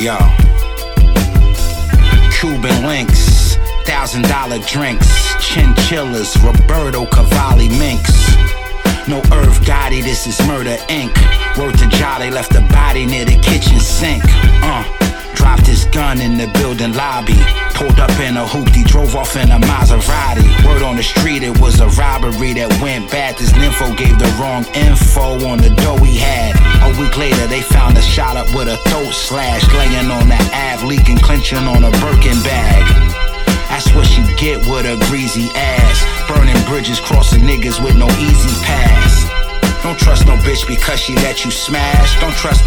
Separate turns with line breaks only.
Yo. Cuban links, $1,000 drinks, chinchillas, Roberto Cavalli minks. No Irv Gotti, this is Murder Inc. Word to Jolly, left the body near the kitchen sink. Dropped his gun in the building lobby. Pulled up in a hoopty, drove off in a Maserati. Word on the street, it was a robbery that went bad. This nympho gave the wrong info on the dough he had. A week later, they found a shot up with a throat slash, laying on the Ave, leaking, clinching on a Birkin bag. That's what you get with a greasy ass. Burning bridges, crossing niggas with no easy pass. Don't trust no bitch because she let you smash. Don't trust